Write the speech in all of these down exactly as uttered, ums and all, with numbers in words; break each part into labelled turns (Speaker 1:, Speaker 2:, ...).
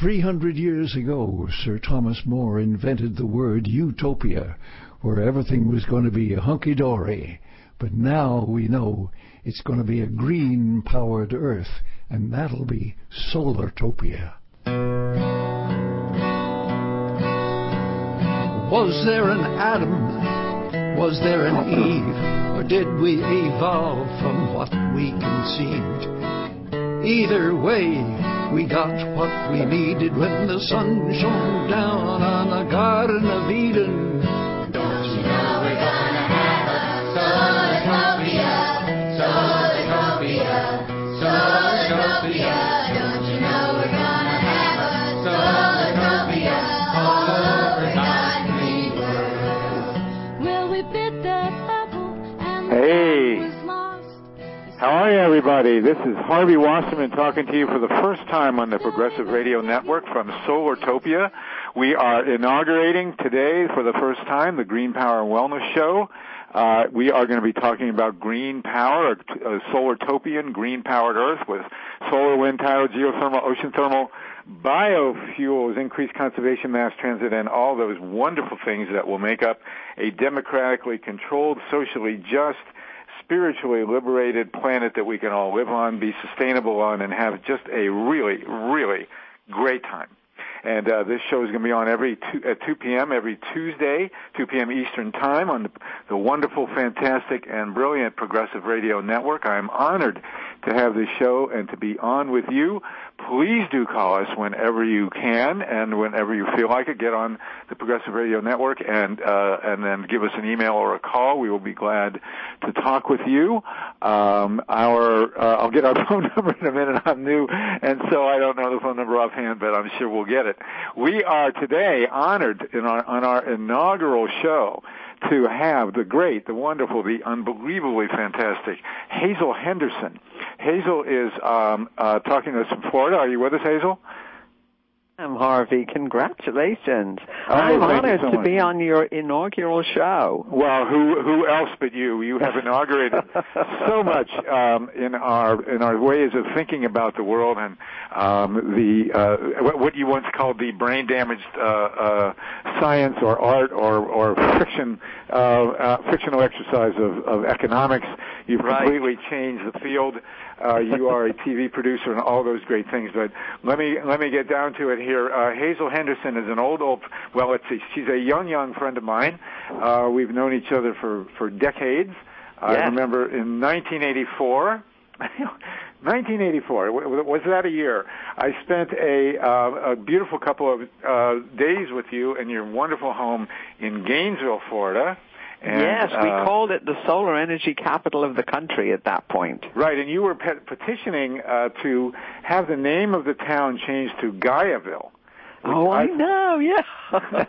Speaker 1: three hundred years ago, Sir Thomas More invented the word utopia, where everything was going to be hunky-dory. But now we know it's going to be a green-powered Earth, and that'll be Solartopia. Was there an Adam? Was there an Eve? Or did we evolve from what we conceived? Either way, we got what we needed when the sun shone down on the Garden of Eden.
Speaker 2: Don't you know we're gonna have a Solartopia, Solartopia, Solartopia. Don't you know we're gonna have a Solartopia all over God's green world.
Speaker 3: Well, we bit that apple and the
Speaker 4: Hey.
Speaker 3: apple was lost.
Speaker 4: How are you, everybody? This is Harvey Wasserman talking to you for the first time on the Progressive Radio Network from Solartopia. We are inaugurating today for the first time the Green Power and Wellness Show. Uh, we are going to be talking about green power, a, a solartopian green-powered Earth with solar, wind, tidal, geothermal, ocean thermal, biofuels, increased conservation, mass transit, and all those wonderful things that will make up a democratically controlled, socially just, spiritually liberated planet that we can all live on, be sustainable on, and have just a really, really great time. And uh, this show is going to be on every two, at two p.m. every Tuesday, two p.m. Eastern Time on the, the wonderful, fantastic, and brilliant Progressive Radio Network. I am honored to have this show and to be on with you. Please do call us whenever you can and whenever you feel like it. Get on the Progressive Radio Network and uh, and then give us an email or a call. We will be glad to talk with you. Um, our uh, I'll get our phone number in a minute. I'm new, and so I don't know the phone number offhand, but I'm sure we'll get it. We are today honored in our, on our inaugural show to have the great, the wonderful, the unbelievably fantastic Hazel Henderson. Hazel is um, uh, talking to us from Florida. Are you with us, Hazel?
Speaker 5: I'm Harvey. Congratulations.
Speaker 4: Oh,
Speaker 5: I'm
Speaker 4: thank you
Speaker 5: honored
Speaker 4: so
Speaker 5: to
Speaker 4: much.
Speaker 5: be on your inaugural show.
Speaker 4: Well, who who else but you? You have inaugurated so much um, in our in our ways of thinking about the world and um, the uh, what, what you once called the brain damaged uh, uh, science or art or or fiction uh, uh, fictional exercise of, of economics. You've
Speaker 5: Right.
Speaker 4: completely changed the field. Uh, you are a T V producer and all those great things. But let me let me get down to it here. Uh, Hazel Henderson is an old, old, well, let's see, she's a young, young friend of mine. Uh, we've known each other for, for decades. I
Speaker 5: Yes.
Speaker 4: remember in nineteen eighty-four, nineteen eighty-four, was that a year? I spent a, uh, a beautiful couple of uh, days with you in your wonderful home in Gainesville, Florida. And,
Speaker 5: yes, we
Speaker 4: uh,
Speaker 5: called it the solar energy capital of the country at that point.
Speaker 4: Right, and you were pe- petitioning uh, to have the name of the town changed to Gaiaville.
Speaker 5: Oh, I, I know, yeah.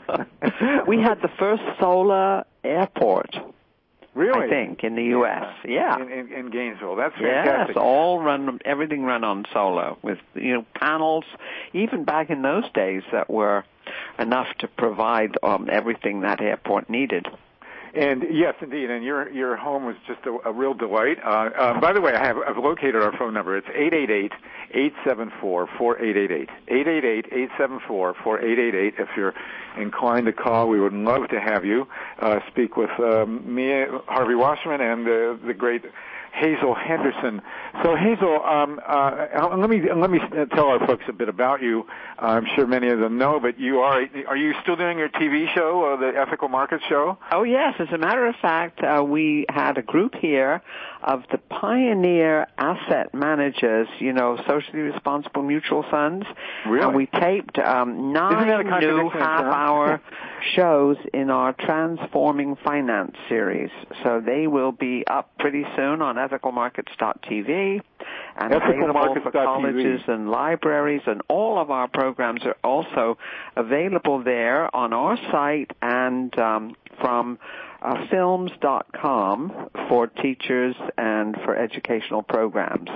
Speaker 5: We had the first solar airport.
Speaker 4: Really?
Speaker 5: I think, in the U S Yeah.
Speaker 4: In, in, in Gainesville. That's
Speaker 5: Yes,
Speaker 4: fantastic.
Speaker 5: all run, everything run on solar with, you know, panels, even back in those days that were enough to provide um, everything that airport needed.
Speaker 4: And yes, indeed, and your your home was just a, a real delight. Uh, uh, by the way, I have I've located our phone number. It's eight eight eight, eight seven four, four eight eight eight. eight eight eight, eight seven four, four eight eight eight. If you're inclined to call, we would love to have you uh, speak with um, me, Harvey Wasserman, and uh, the great Hazel Henderson. So Hazel, um, uh, let me let me tell our folks a bit about you. I'm sure many of them know, but you are are you still doing your T V show, uh, the Ethical Market Show?
Speaker 5: Oh yes, as a matter of fact, uh, we had a group here of the pioneer asset managers, you know, socially responsible mutual funds.
Speaker 4: Really?
Speaker 5: And we taped um, nine
Speaker 4: that a
Speaker 5: new
Speaker 4: contradiction in terms?
Speaker 5: half-hour shows in our Transforming Finance series. So they will be up pretty soon on ethical markets dot t v and
Speaker 4: ethical
Speaker 5: available
Speaker 4: markets
Speaker 5: for
Speaker 4: dot t v.
Speaker 5: colleges and libraries, and all of our programs are also available there on our site and um, from uh, films dot com for teachers and for educational programs.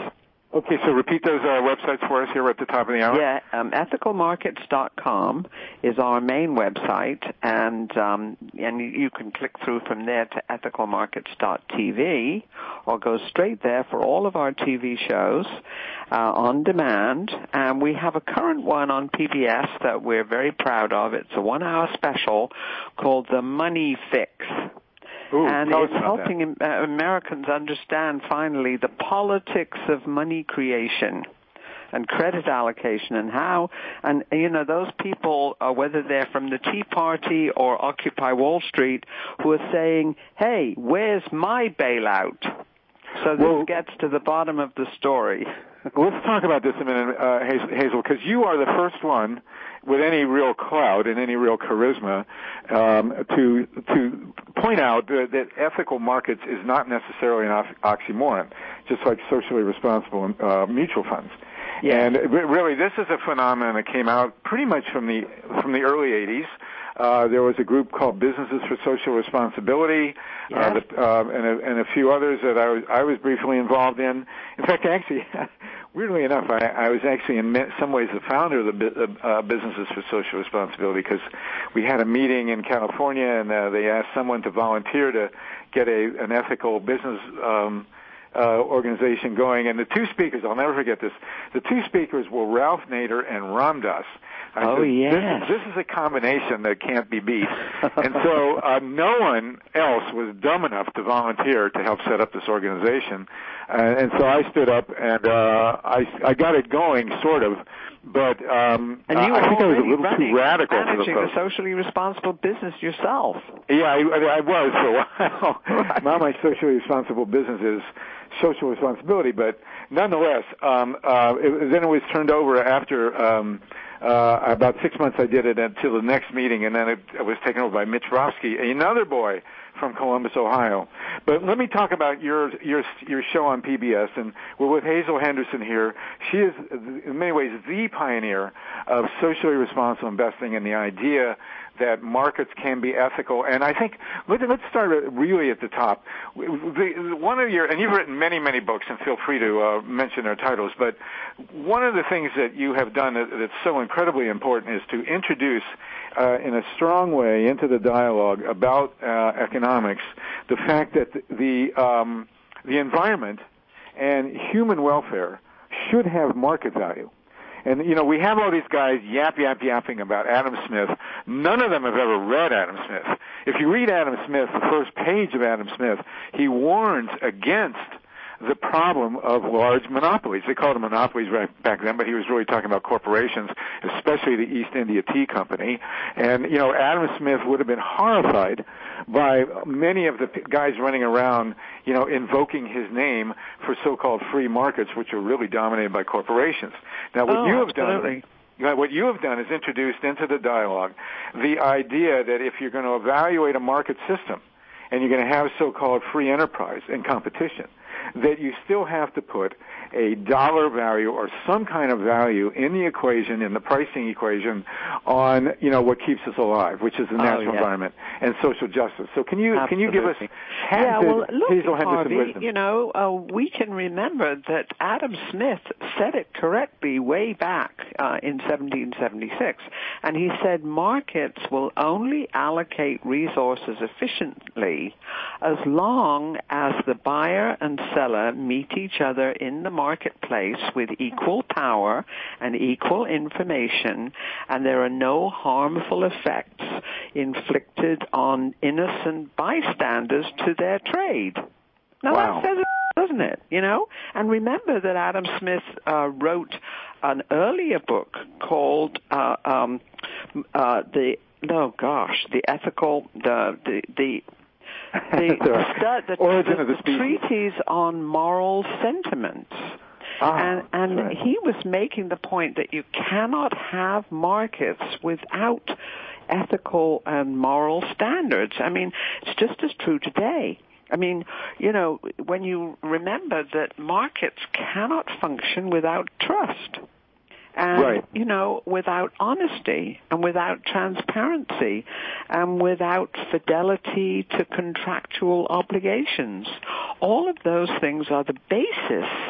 Speaker 4: Okay, so repeat those uh, websites for us here at the top of the hour.
Speaker 5: Yeah, um, ethical markets dot com is our main website, and um, and you can click through from there to ethical markets dot t v, or go straight there for all of our T V shows uh, on demand. And we have a current one on P B S that we're very proud of. It's a one-hour special called The Money Fix.
Speaker 4: Ooh,
Speaker 5: and
Speaker 4: tell us
Speaker 5: it's
Speaker 4: about
Speaker 5: helping uh, Americans understand finally the politics of money creation and credit allocation, and how, and you know, those people, uh, whether they're from the Tea Party or Occupy Wall Street, who are saying, hey, where's my bailout? So this
Speaker 4: Well,
Speaker 5: gets to the bottom of the story.
Speaker 4: Let's talk about this a minute, uh, Hazel, because you are the first one with any real clout and any real charisma um, to to point out that, that ethical markets is not necessarily an oxymoron, just like socially responsible uh, mutual funds. Yeah. And really, this is a phenomenon that came out pretty much from the from the early eighties. Uh, there was a group called Businesses for Social Responsibility, yes. uh, that, uh, and, a, and a few others that I was, I was briefly involved in. In fact, actually, weirdly enough, I, I was actually in some ways the founder of the uh, Businesses for Social Responsibility, because we had a meeting in California, and uh, they asked someone to volunteer to get a an ethical business um, uh, organization going. And the two speakers, I'll never forget this, the two speakers were Ralph Nader and Ram Dass. I
Speaker 5: oh,
Speaker 4: said,
Speaker 5: yes.
Speaker 4: This, this is a combination that can't be beat. And so uh, no one else was dumb enough to volunteer to help set up this organization. Uh, and so I stood up, and uh, I, I got it going, sort of. But um,
Speaker 5: and you
Speaker 4: I think I was a little
Speaker 5: running,
Speaker 4: too radical for the
Speaker 5: managing a socially responsible business yourself.
Speaker 4: Yeah, I, I was for a while. Right. Now my socially responsible business is social responsibility, but nonetheless, um, uh, it, then it was turned over after um, uh, about six months. I did it until the next meeting, and then it, it was taken over by Mitch Rofsky, another boy from Columbus, Ohio. But let me talk about your your your show on P B S, and we're with Hazel Henderson here. She is, in many ways, the pioneer of socially responsible investing and the idea that markets can be ethical. And I think, let's start really at the top. The, one of your, and you've written many, many books, and feel free to uh, mention their titles, but one of the things that you have done that, that's so incredibly important is to introduce uh, in a strong way into the dialogue about uh, economics the fact that the, um, the environment and human welfare should have market value. And, you know, we have all these guys yap, yap, yapping about Adam Smith. None of them have ever read Adam Smith. If you read Adam Smith, the first page of Adam Smith, he warns against the problem of large monopolies. They called them monopolies right back then, but he was really talking about corporations, especially the East India Tea Company. And, you know, Adam Smith would have been horrified by many of the guys running around, you know, invoking his name for so-called free markets, which are really dominated by corporations. Now, what
Speaker 5: oh,
Speaker 4: you have
Speaker 5: absolutely.
Speaker 4: done... What you have done is introduced into the dialogue the idea that if you're going to evaluate a market system and you're going to have so-called free enterprise and competition, that you still have to put a dollar value or some kind of value in the equation, in the pricing equation, on, you know, what keeps us alive, which is the natural
Speaker 5: oh, yeah.
Speaker 4: environment and social justice. So can you
Speaker 5: Absolutely.
Speaker 4: can you give us
Speaker 5: yeah, well, look,
Speaker 4: Hazel Henderson
Speaker 5: Harvey,
Speaker 4: wisdom?
Speaker 5: You know, uh, we can remember that Adam Smith said it correctly way back uh, in seventeen seventy-six, and he said markets will only allocate resources efficiently as long as the buyer and seller meet each other in the marketplace with equal power and equal information, and there are no harmful effects inflicted on innocent bystanders to their trade. Now
Speaker 4: wow.
Speaker 5: that says it, doesn't it? You know? And remember that Adam Smith uh, wrote an earlier book called uh, um, uh, the oh gosh, the ethical the the the The, the, the,
Speaker 4: Origin
Speaker 5: the,
Speaker 4: of the,
Speaker 5: the treatise on moral sentiments.
Speaker 4: Ah,
Speaker 5: and and
Speaker 4: right.
Speaker 5: he was making the point that you cannot have markets without ethical and moral standards. I mean, it's just as true today. I mean, you know, when you remember that markets cannot function without trust. And,
Speaker 4: right.
Speaker 5: you know, without honesty and without transparency and without fidelity to contractual obligations. All of those things are the basis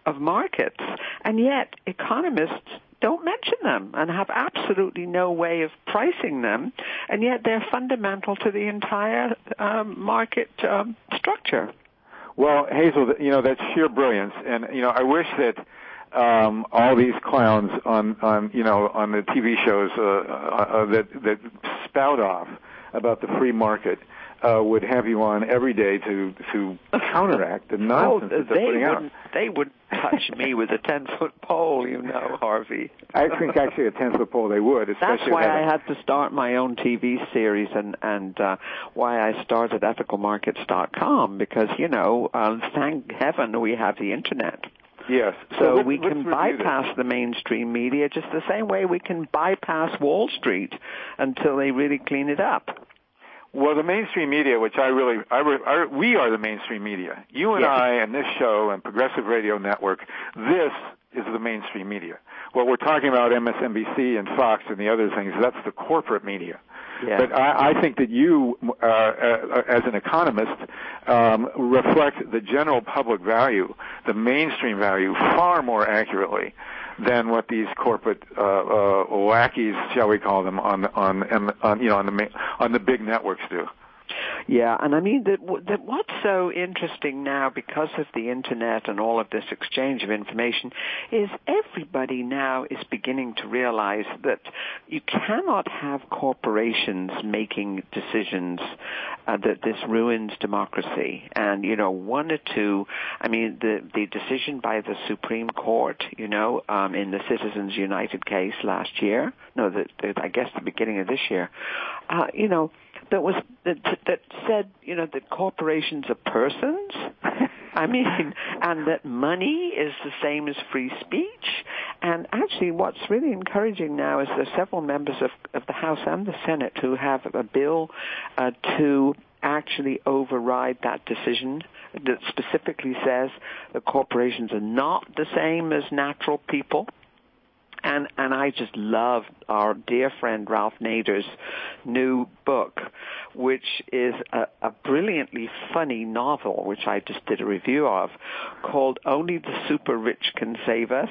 Speaker 5: of markets, and yet economists don't mention them and have absolutely no way of pricing them, and yet they're fundamental to the entire um, market um, structure.
Speaker 4: Well, Hazel, you know, that's sheer brilliance, and, you know, I wish that um, all these clowns on, on, you know, on the T V shows uh, uh, that, that spout off about the free market Uh, would have you on every day to to counteract the nonsense
Speaker 5: oh,
Speaker 4: that they're
Speaker 5: they
Speaker 4: putting out.
Speaker 5: wouldn't, they wouldn't touch me with a ten-foot pole, you know, Harvey.
Speaker 4: I think actually a ten-foot pole they would. Especially
Speaker 5: That's why
Speaker 4: if
Speaker 5: I
Speaker 4: a,
Speaker 5: had to start my own T V series and, and uh, why I started ethical markets dot com, because, you know, uh, thank heaven we have the Internet.
Speaker 4: Yes.
Speaker 5: So,
Speaker 4: so let's,
Speaker 5: we
Speaker 4: let's
Speaker 5: can
Speaker 4: this.
Speaker 5: bypass the mainstream media just the same way we can bypass Wall Street until they really clean it up.
Speaker 4: Well, the mainstream media, which I really, I, I, we are the mainstream media. You and
Speaker 5: yes.
Speaker 4: I and this show and Progressive Radio Network, this is the mainstream media. What we're talking about, M S N B C and Fox and the other things, that's the corporate media.
Speaker 5: Yeah.
Speaker 4: But I, I think that you, uh, uh, as an economist, um, reflect the general public value, the mainstream value, far more accurately than what these corporate uh, uh, lackeys, shall we call them, on on, on you know on the on the big networks do.
Speaker 5: Yeah, and I mean that, that what's so interesting now, because of the Internet and all of this exchange of information, is everybody now is beginning to realize that you cannot have corporations making decisions uh, that this ruins democracy. And, you know, one or two, I mean, the, the decision by the Supreme Court, you know, um, in the Citizens United case last year, no, the, the, I guess the beginning of this year, uh, you know, that was that, that said, you know, that corporations are persons. I mean, and that money is the same as free speech. And actually, what's really encouraging now is there are several members of, of the House and the Senate who have a bill uh, to actually override that decision that specifically says that corporations are not the same as natural people. And and I just love our dear friend Ralph Nader's new book, which is a, a brilliantly funny novel, which I just did a review of, called "Only the Super Rich Can Save Us."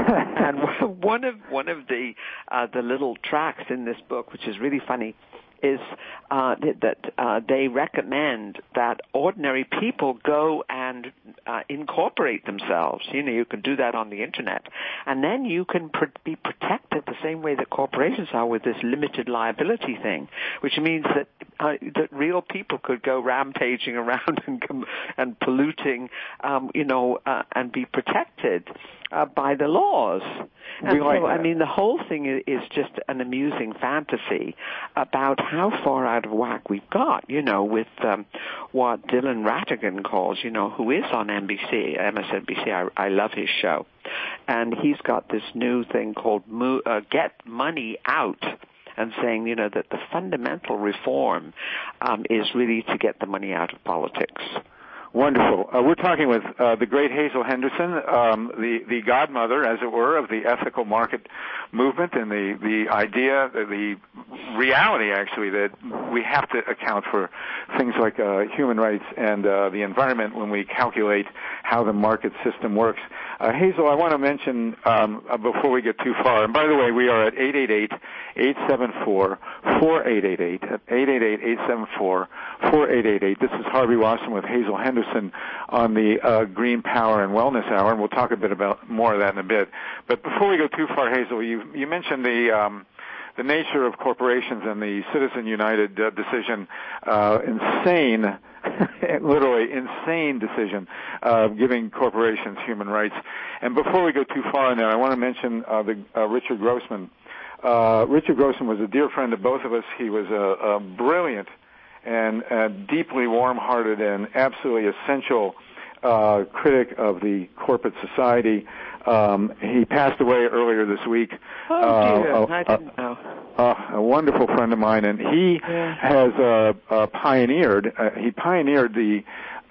Speaker 5: And one of one of the uh, the little tracks in this book, which is really funny, is uh, that uh, they recommend that ordinary people go and uh, incorporate themselves. You know, you can do that on the Internet. And then you can pr- be protected the same way that corporations are with this limited liability thing, which means that uh, that real people could go rampaging around and, com- and polluting, um, you know, uh, and be protected uh, by the laws. And
Speaker 4: like
Speaker 5: so,
Speaker 4: that.
Speaker 5: I mean, the whole thing is just an amusing fantasy about how far out of whack we've got, you know, with um, what Dylan Rattigan calls, you know, who is on N B C, M S N B C. I, I love his show. And he's got this new thing called mo- uh, Get Money Out, and saying, you know, that the fundamental reform um, is really to get the money out of politics.
Speaker 4: Wonderful. Uh, we're talking with uh, the great Hazel Henderson, um, the, the godmother, as it were, of the ethical market movement and the, the idea, the reality, actually, that we have to account for things like uh, human rights and uh, the environment when we calculate how the market system works. Uh, Hazel, I want to mention, um, uh, before we get too far, and by the way, we are at eight eight eight, eight seven four, four eight eight eight, eight eight eight, eight seven four, four eight eight eight. This is Harvey Wasserman with Hazel Henderson on the uh, Green Power and Wellness Hour, and we'll talk a bit about more of that in a bit. But before we go too far, Hazel, you, you mentioned the um, the nature of corporations and the Citizen United uh, decision, uh, insane, literally insane decision, uh, giving corporations human rights. And before we go too far on that, I want to mention uh, the uh, Richard Grossman. Uh, Richard Grossman was a dear friend of both of us. He was a, a brilliant and uh, deeply warm-hearted and absolutely essential uh, critic of the corporate society. Um, he passed away earlier this week.
Speaker 5: Oh, dear.
Speaker 4: Uh,
Speaker 5: I didn't know.
Speaker 4: Uh, a wonderful friend of mine, and he
Speaker 5: yeah.
Speaker 4: has uh, uh, pioneered, uh, he pioneered the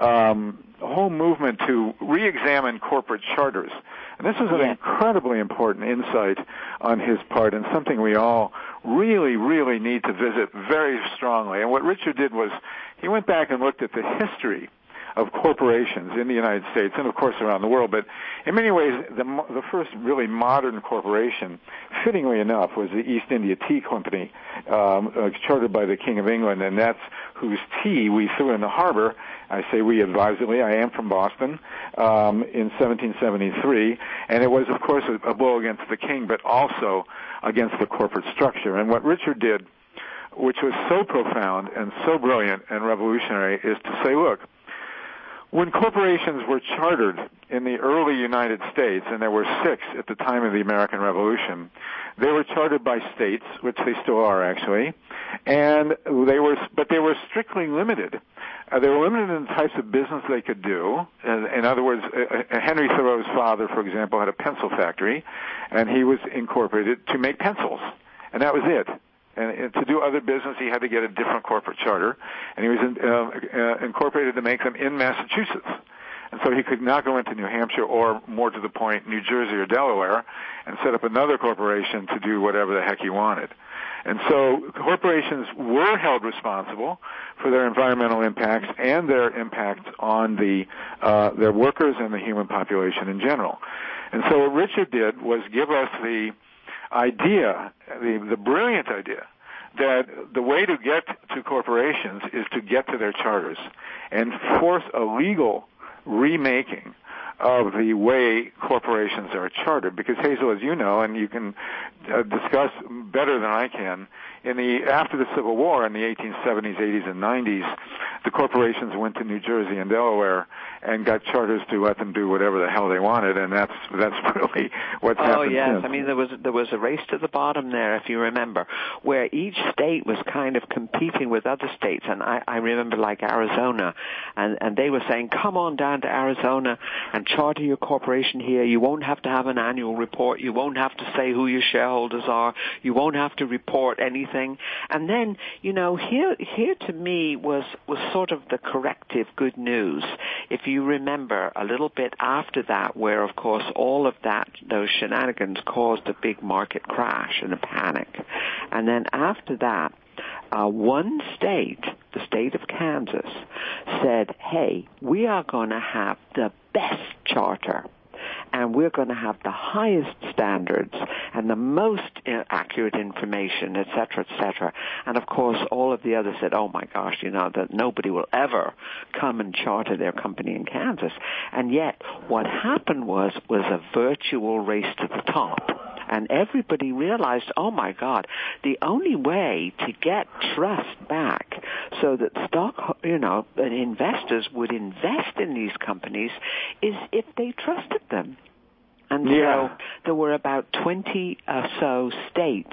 Speaker 4: um, whole movement to re-examine corporate charters. And this is an
Speaker 5: yeah.
Speaker 4: incredibly important insight on his part, and something we all really, really need to visit very strongly. And what Richard did was he went back and looked at the history of corporations in the United States and, of course, around the world. But in many ways, the, the first really modern corporation, fittingly enough, was the East India Tea Company, um, uh, chartered by the King of England, and that's whose tea we threw in the harbor. I say we advisedly. I am from Boston, um, in seventeen seventy-three, and it was, of course, a, a blow against the king, but also against the corporate structure. And what Richard did, which was so profound and so brilliant and revolutionary, is to say, look, when corporations were chartered in the early United States, and there were six at the time of the American Revolution, they were chartered by states, which they still are actually, and they were, but they were strictly limited. Uh, they were limited in the types of business they could do. In, in other words, uh, Henry Thoreau's father, for example, had a pencil factory, and he was incorporated to make pencils, and that was it. And to do other business, he had to get a different corporate charter, and he was in, uh, uh, incorporated to make them in Massachusetts. And so he could not go into New Hampshire or, more to the point, New Jersey or Delaware and set up another corporation to do whatever the heck he wanted. And so corporations were held responsible for their environmental impacts and their impact on the uh, their workers and the human population in general. And so what Richard did was give us the idea, the, the brilliant idea, that the way to get to corporations is to get to their charters and force a legal remaking of the way corporations are chartered. Because, Hazel, as you know, and you can uh, discuss better than I can, in the after the Civil War in the eighteen seventies, eighties, and nineties, the corporations went to New Jersey and Delaware and got charters to let them do whatever the hell they wanted, and that's that's really what's
Speaker 5: oh,
Speaker 4: happened.
Speaker 5: Oh yes,
Speaker 4: since.
Speaker 5: I mean there was there was a race to the bottom there, if you remember, where each state was kind of competing with other states, and I, I remember like Arizona, and and they were saying, come on down to Arizona and charter your corporation here. You won't have to have an annual report. You won't have to say who your shareholders are. You won't have to report anything. And then, you know, here here to me was was sort of the corrective good news. If you remember a little bit after that, where of course all of that those shenanigans caused a big market crash and a panic, and then after that, uh, one state, the state of Kansas, said, "Hey, we are going to have the best charter." And we're going to have the highest standards and the most accurate information, et cetera, et cetera. And, of course, all of the others said, oh, my gosh, you know, that nobody will ever come and charter their company in Kansas. And yet what happened was was a virtual race to the top. And everybody realized, oh, my God, the only way to get trust back so that stock, you know, investors would invest in these companies is if they trusted them. And
Speaker 4: yeah.
Speaker 5: so there were about twenty or so states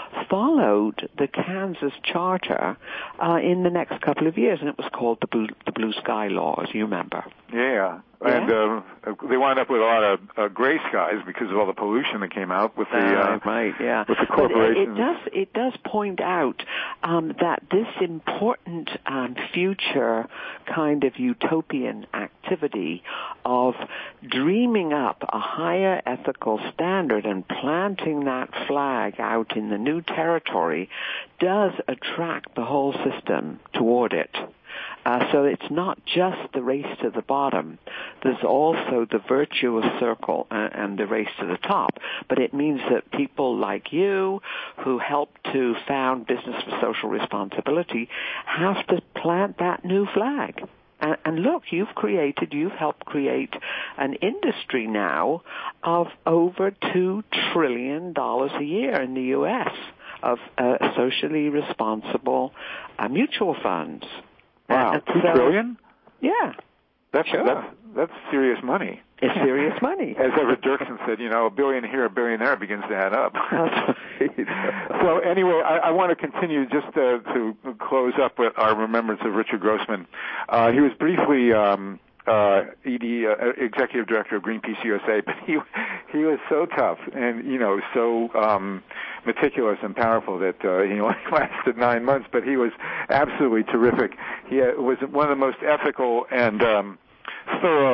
Speaker 5: followed the Kansas charter uh, in the next couple of years, and it was called the Blue, the Blue Sky Law, as you remember.
Speaker 4: Yeah.
Speaker 5: Yeah?
Speaker 4: And uh, they wound up with a lot of uh, gray skies because of all the pollution that came out with the uh,
Speaker 5: right, yeah.
Speaker 4: with the
Speaker 5: But
Speaker 4: corporations.
Speaker 5: it, it does it does point out um, that this important um, future kind of utopian activity of dreaming up a higher ethical standard and planting that flag out in the new territory does attract the whole system toward it. Uh, so it's not just the race to the bottom. There's also the virtuous circle and, and the race to the top. But it means that people like you, who help to found Business for Social Responsibility, have to plant that new flag. And, and look, you've created, you've helped create an industry now of over two trillion dollars a year in the U S of uh, socially responsible uh, mutual funds.
Speaker 4: Wow,
Speaker 5: And
Speaker 4: two
Speaker 5: so,
Speaker 4: trillion?
Speaker 5: Yeah.
Speaker 4: That's,
Speaker 5: Sure.
Speaker 4: that's, that's serious money.
Speaker 5: It's serious money.
Speaker 4: As Everett Dirksen said, you know, a billion here, a billion there begins to add up.
Speaker 5: That's right.
Speaker 4: So anyway, I, I want to continue just to, to close up with our remembrance of Richard Grossman. Uh, he was briefly um, uh, E D, uh, Executive Director of Greenpeace U S A, but he he was so tough and, you know, so um, meticulous and powerful that uh, he only lasted nine months, but he was absolutely terrific. He uh, was one of the most ethical and um, thorough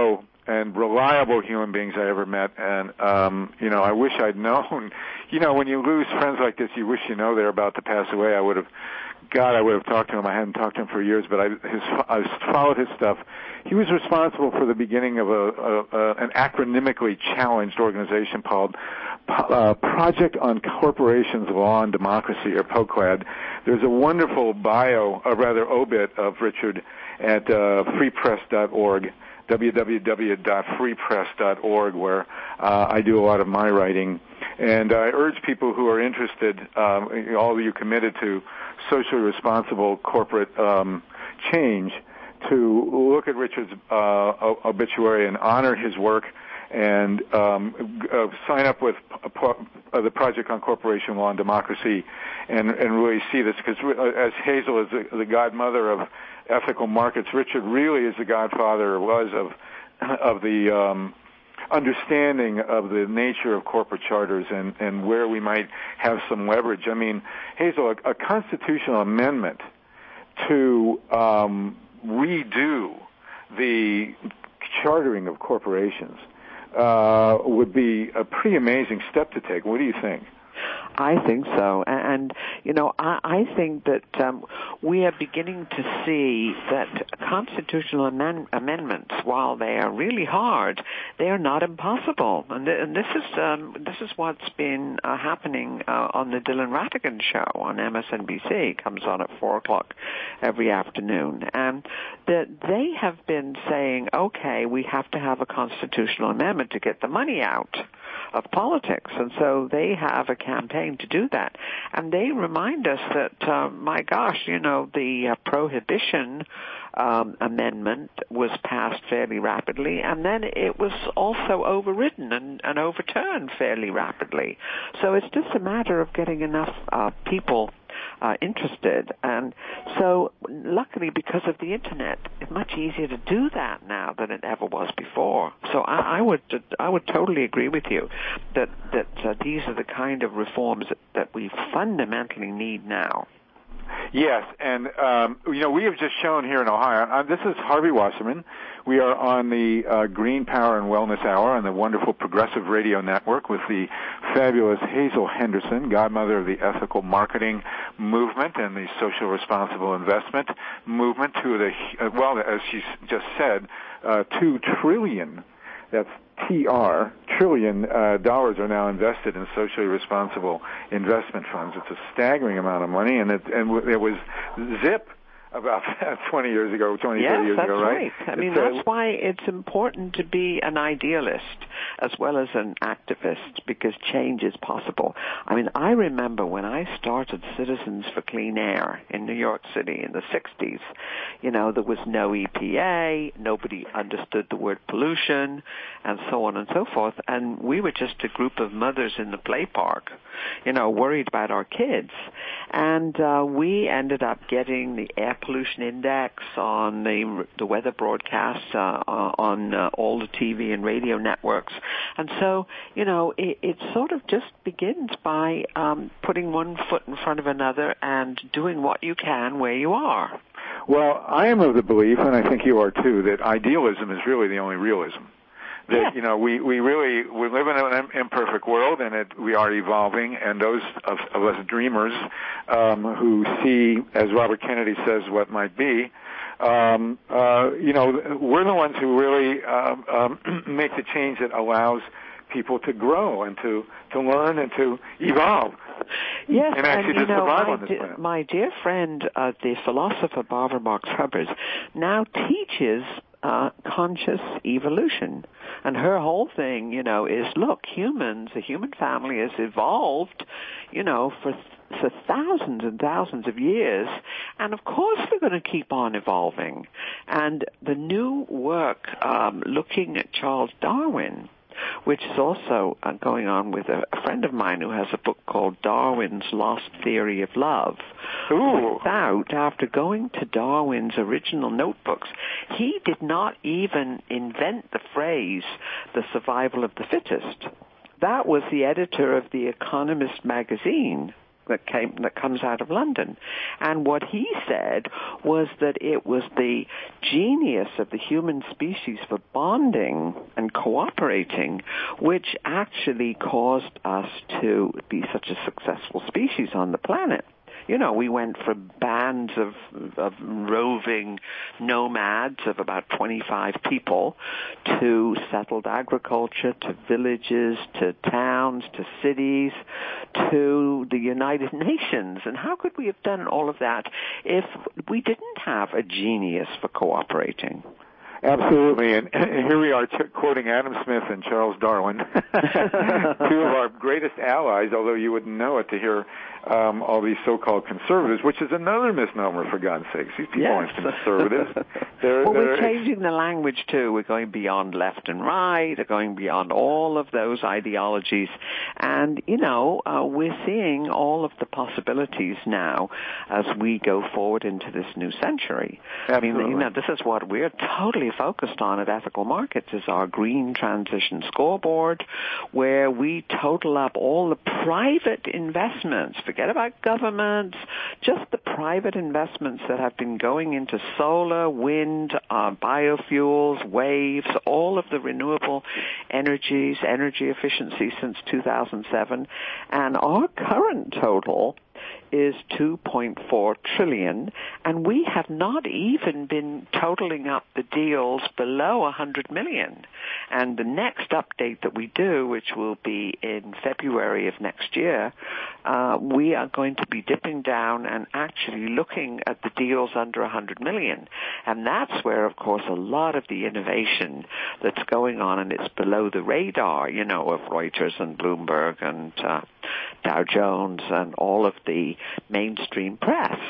Speaker 4: and reliable human beings I ever met. And, um, you know, I wish I'd known. You know, when you lose friends like this, you wish you know they're about to pass away. I would have, God, I would have talked to him. I hadn't talked to him for years, but I, his, I followed his stuff. He was responsible for the beginning of a, a, a an acronymically challenged organization called uh, Project on Corporations, Law, and Democracy, or POCLAD. There's a wonderful bio, or rather obit, of Richard at uh, free press dot org, w w w dot free press dot org, where uh, I do a lot of my writing. And I urge people who are interested, um, all of you committed to socially responsible corporate um, change, to look at Richard's uh, obituary and honor his work, and um, uh, sign up with uh, the Project on Corporation Law and Democracy, and, and really see this, because as Hazel is the, the godmother of ethical markets, Richard really is the godfather, or was, of of the um, understanding of the nature of corporate charters and, and where we might have some leverage. I mean, Hazel, a, a constitutional amendment to um, redo the chartering of corporations uh, would be a pretty amazing step to take. What do you think?
Speaker 5: I think so, and you know, I, I think that um, we are beginning to see that constitutional amend- amendments, while they are really hard, they are not impossible. And, th- and this is um, this is what's been uh, happening uh, on the Dylan Ratigan show on M S N B C. It comes on at four o'clock every afternoon, and that they have been saying, okay, we have to have a constitutional amendment to get the money out of politics, and so they have a campaign to do that. And they remind us that, uh, my gosh, you know, the uh, prohibition um, amendment was passed fairly rapidly, and then it was also overridden and, and overturned fairly rapidly. So it's just a matter of getting enough uh, people Uh, interested. And so luckily, because of the internet, it's much easier to do that now than it ever was before. So I, I would I would totally agree with you that that uh, these are the kind of reforms that, that we fundamentally need now.
Speaker 4: Yes, and um, you know, we have just shown here in Ohio. Uh, this is Harvey Wasserman. We are on the uh, Green Power and Wellness Hour on the wonderful Progressive Radio Network with the fabulous Hazel Henderson, godmother of the ethical marketing movement and the social responsible investment movement. To the uh, well, as she just said, uh, two trillion. That's T R, trillion uh, dollars are now invested in socially responsible investment funds. It's a staggering amount of money, and it, and it was zip about twenty years ago, twenty,
Speaker 5: yes,
Speaker 4: thirty years
Speaker 5: that's
Speaker 4: ago, right?
Speaker 5: right. I mean,
Speaker 4: it's,
Speaker 5: that's
Speaker 4: uh,
Speaker 5: why it's important to be an idealist as well as an activist, because change is possible. I mean, I remember when I started Citizens for Clean Air in New York City in the sixties, you know, there was no E P A, nobody understood the word pollution, and so on and so forth, and we were just a group of mothers in the play park, you know, worried about our kids. And uh, we ended up getting the air pollution index on the the weather broadcasts uh, on uh, all the T V and radio networks. And so, you know, it, it sort of just begins by um, putting one foot in front of another and doing what you can where you are.
Speaker 4: Well, I am of the belief, and I think you are too, that idealism is really the only realism. That,
Speaker 5: yeah.
Speaker 4: you know, we, we really, we live in an imperfect world, and it, we are evolving, and those of, of us dreamers um, who see, as Robert Kennedy says, what might be, um, uh, you know, we're the ones who really um, um, make the change that allows people to grow and to, to learn and to evolve.
Speaker 5: Yes,
Speaker 4: and actually
Speaker 5: and you
Speaker 4: to
Speaker 5: know,
Speaker 4: survive
Speaker 5: my,
Speaker 4: on this
Speaker 5: de-
Speaker 4: planet.
Speaker 5: my dear friend, uh, the philosopher Barbara Marx Hubbard, now teaches uh, conscious evolution. And her whole thing, you know, is, look, humans, the human family has evolved, you know, for for thousands and thousands of years, and of course they're going to keep on evolving. And the new work um, looking at Charles Darwin, which is also uh, going on with a, a friend of mine who has a book called Darwin's Lost Theory of Love.
Speaker 4: Ooh.
Speaker 5: Without, after going to Darwin's original notebooks, he did not even invent the phrase, the survival of the fittest. That was the editor of The Economist magazine that came that comes out of London. And what he said was that it was the genius of the human species for bonding and cooperating which actually caused us to be such a successful species on the planet. You know, we went from bands of, of roving nomads of about twenty-five people to settled agriculture, to villages, to towns, to cities, to the United Nations. And how could we have done all of that if we didn't have a genius for cooperating?
Speaker 4: Absolutely, and here we are t- quoting Adam Smith and Charles Darwin, two of our greatest allies, although you wouldn't know it to hear um, all these so-called conservatives, which is another misnomer, for God's sakes. These people
Speaker 5: yes.
Speaker 4: aren't conservatives. They're,
Speaker 5: well,
Speaker 4: they're,
Speaker 5: we're changing the language, too. We're going beyond left and right. We're going beyond all of those ideologies. And, you know, uh, we're seeing all of the possibilities now as we go forward into this new century.
Speaker 4: Absolutely.
Speaker 5: I mean, you know, this is what we're totally focused on at Ethical Markets is our Green Transition Scoreboard, where we total up all the private investments. Forget about governments, just the private investments that have been going into solar, wind, uh, biofuels, waves, all of the renewable energies, energy efficiency since two thousand seven. And our current total is two point four trillion, and we have not even been totaling up the deals below one hundred million. And the next update that we do, which will be in February of next year, uh, we are going to be dipping down and actually looking at the deals under one hundred million. And that's where, of course, a lot of the innovation that's going on, and it's below the radar, you know, of Reuters and Bloomberg and uh, Dow Jones and all of the mainstream press.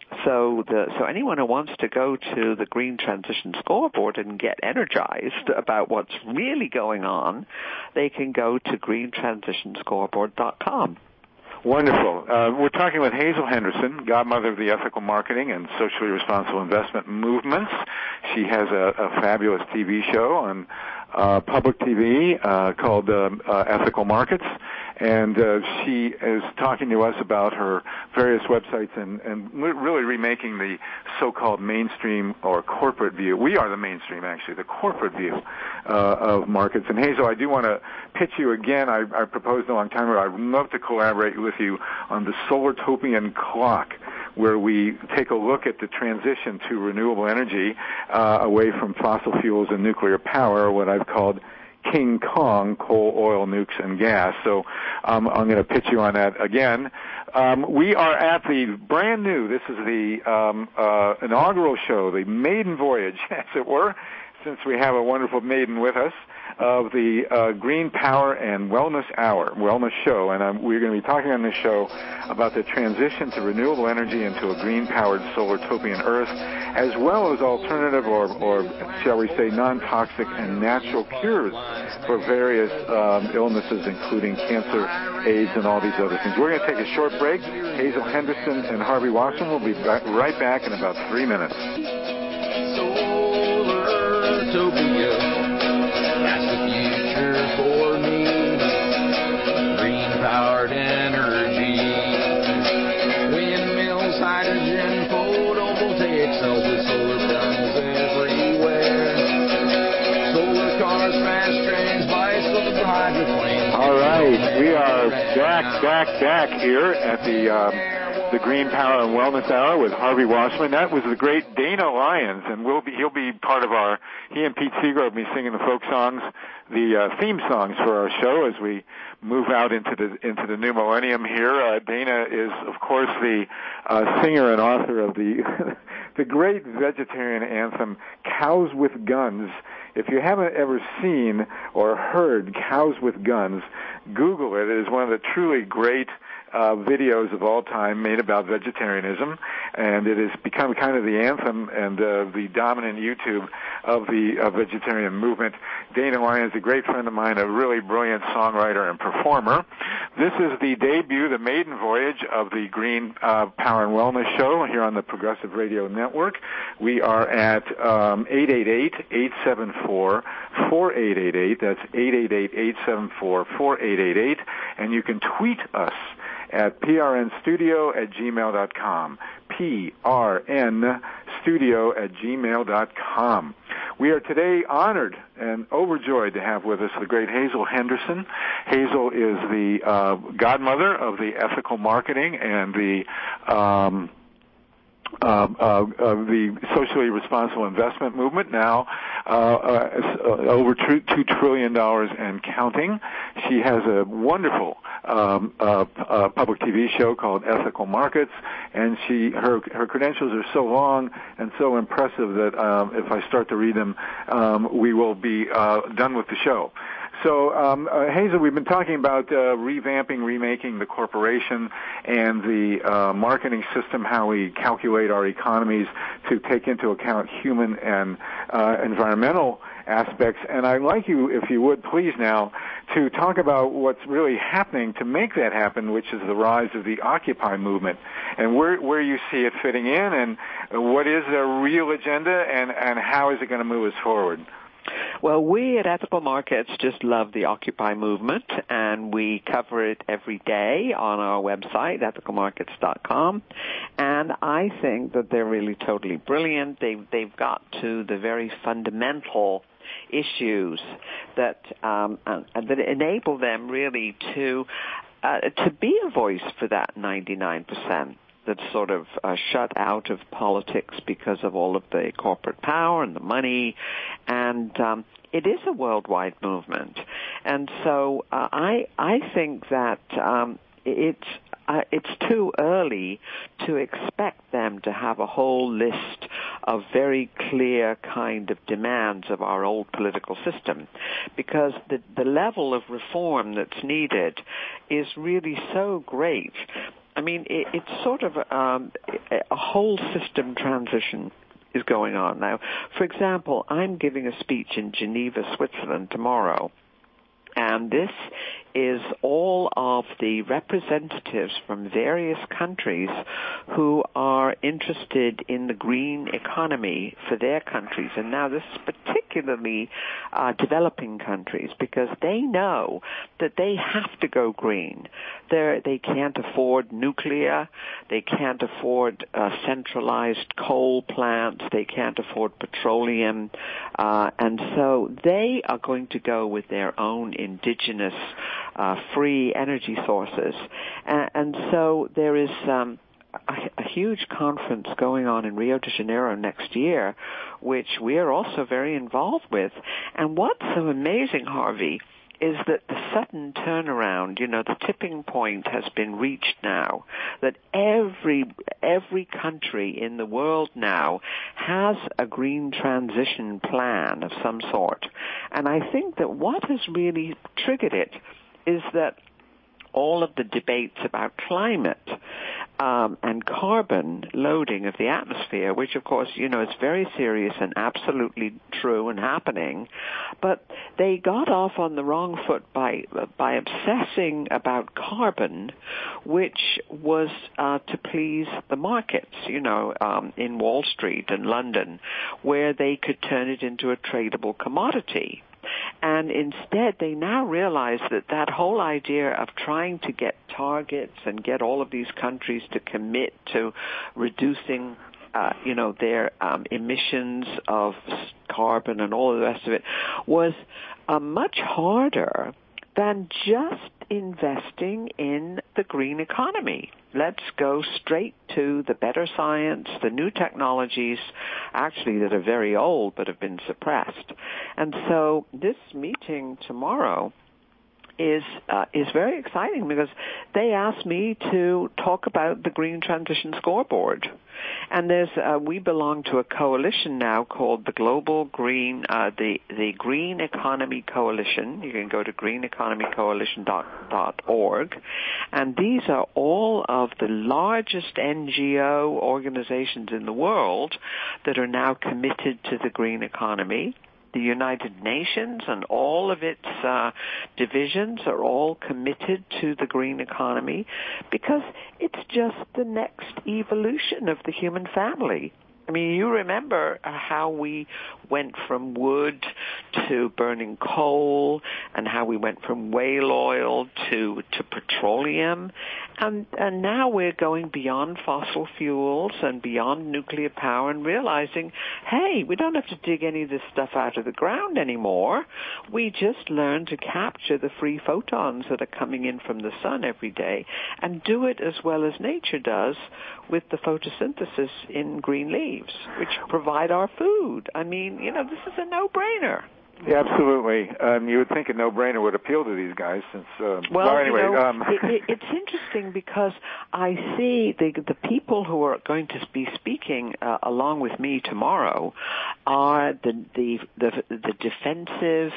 Speaker 5: So the, so anyone who wants to go to the Green Transition Scoreboard and get energized about what's really going on, they can go to green transition scoreboard dot com.
Speaker 4: Wonderful. Uh, we're talking with Hazel Henderson, godmother of the ethical marketing and socially responsible investment movements. She has a, a fabulous T V show on uh, public T V uh, called uh, uh, Ethical Markets. And uh, she is talking to us about her various websites and, and really remaking the so-called mainstream or corporate view. We are the mainstream, actually, the corporate view uh, of markets. And Hazel, I do want to pitch you again. I, I proposed a long time ago. I'd love to collaborate with you on the Solartopian Clock, where we take a look at the transition to renewable energy uh, away from fossil fuels and nuclear power, what I've called King Kong, coal, oil, nukes, and gas. So um, I'm going to pitch you on that again. Um, we are at the brand new, this is the um, uh, inaugural show, the maiden voyage, as it were, since we have a wonderful maiden with us, of the uh, Green Power and Wellness Hour, Wellness Show. And um, we're going to be talking on this show about the transition to renewable energy into a green-powered solar-topian Earth, as well as alternative or, or shall we say, non-toxic and natural cures for various um, illnesses, including cancer, AIDS, and all these other things. We're going to take a short break. Hazel Henderson and Harvey Wasserman will be back, right back in about three minutes.
Speaker 2: Solar-topia. That's the future for me. Green-powered energy. Windmills, hydrogen, photovoltaic cells with solar panels everywhere. Solar cars, fast trains, bicycles, hydroplanes.
Speaker 4: All right, we are back, back, back here at the um, the Green Power and Wellness Hour with Harvey Wasserman. That was the great Dana Lyons, and we'll be he'll be part of our. He and Pete Seeger will be singing the folk songs, the uh, theme songs for our show as we move out into the into the new millennium here. Uh, Dana is, of course, the uh, singer and author of the the great vegetarian anthem "Cows with Guns." If you haven't ever seen or heard "Cows with Guns," Google it. It is one of the truly great Uh, videos of all time made about vegetarianism, and it has become kind of the anthem and uh, the dominant YouTube of the uh, vegetarian movement. Dana Lyons is a great friend of mine, a really brilliant songwriter and performer. This is the debut, the maiden voyage of the Green uh, Power and Wellness Show here on the Progressive Radio Network. We are at um, eight eight eight, eight seven four, four eight eight eight. That's eight eight eight, eight seven four, four eight eight eight. And you can tweet us at p r n studio at gmail dot com. P R N studio at gmail dot com. We are today honored and overjoyed to have with us the great Hazel Henderson. Hazel is the uh, godmother of the ethical marketing and the um, Uh, uh, of the socially responsible investment movement, now uh, uh, over two, two trillion dollars and counting. She has a wonderful um, uh, uh, public T V show called Ethical Markets, and she her her credentials are so long and so impressive that um, if I start to read them, um, we will be uh, done with the show. So, um, uh, Hazel, we've been talking about uh, revamping, remaking the corporation and the uh, marketing system, how we calculate our economies to take into account human and uh, environmental aspects. And I'd like you, if you would, please now, to talk about what's really happening to make that happen, which is the rise of the Occupy movement, and where where you see it fitting in, and what is the real agenda, and, and how is it going to move us forward?
Speaker 5: Well, we at Ethical Markets just love the Occupy movement, and we cover it every day on our website, ethical markets dot com. And I think that they're really totally brilliant. They've, they've got to the very fundamental issues that um, uh, that enable them really to uh, to be a voice for that ninety-nine percent. That's sort of uh, shut out of politics because of all of the corporate power and the money, and um, it is a worldwide movement. And so uh, I I think that um, it's uh, it's too early to expect them to have a whole list of very clear kind of demands of our old political system, because the the level of reform that's needed is really so great. I mean, it, it's sort of um, a whole system transition is going on now. For example, I'm giving a speech in Geneva, Switzerland tomorrow, and this is all of the representatives from various countries who are interested in the green economy for their countries. And now this is particularly uh, developing countries, because they know that they have to go green. They're, they can't afford nuclear. They can't afford uh, centralized coal plants. They can't afford petroleum. Uh, and so they are going to go with their own indigenous Uh, free energy sources. And, and so there is um, a, a huge conference going on in Rio de Janeiro next year, which we are also very involved with. And what's so amazing, Harvey, is that the sudden turnaround, you know, the tipping point has been reached now, that every every country in the world now has a green transition plan of some sort. And I think that what has really triggered it is that all of the debates about climate um, and carbon loading of the atmosphere, which, of course, you know, is very serious and absolutely true and happening, but they got off on the wrong foot by by obsessing about carbon, which was uh, to please the markets, you know, um, in Wall Street and London, where they could turn it into a tradable commodity. And instead, they now realize that that whole idea of trying to get targets and get all of these countries to commit to reducing, uh, you know, their um, emissions of carbon and all the rest of it was uh, much harder than just investing in the green economy. Let's go straight to the better science, the new technologies, actually that are very old but have been suppressed. And so this meeting tomorrow is uh, is very exciting, because they asked me to talk about the Green Transition Scoreboard. And there's uh, we belong to a coalition now called the Global Green, uh, the the Green Economy Coalition. You can go to green economy coalition dot org, and these are all of the largest N G O organizations in the world that are now committed to the green economy. The United Nations and all of its uh, divisions are all committed to the green economy, because it's just the next evolution of the human family. I mean, you remember how we went from wood to burning coal, and how we went from whale oil to, to petroleum. And, and now we're going beyond fossil fuels and beyond nuclear power and realizing, hey, we don't have to dig any of this stuff out of the ground anymore. We just learn to capture the free photons that are coming in from the sun every day and do it as well as nature does with the photosynthesis in green leaves, which provide our food. I mean, you know, this is a no-brainer.
Speaker 4: Yeah, absolutely. Um, you would think a no-brainer would appeal to these guys. Since uh,
Speaker 5: well,
Speaker 4: well, anyway,
Speaker 5: you know,
Speaker 4: um,
Speaker 5: it, it, it's interesting because I see the the people who are going to be speaking uh, along with me tomorrow are the the the, the defensive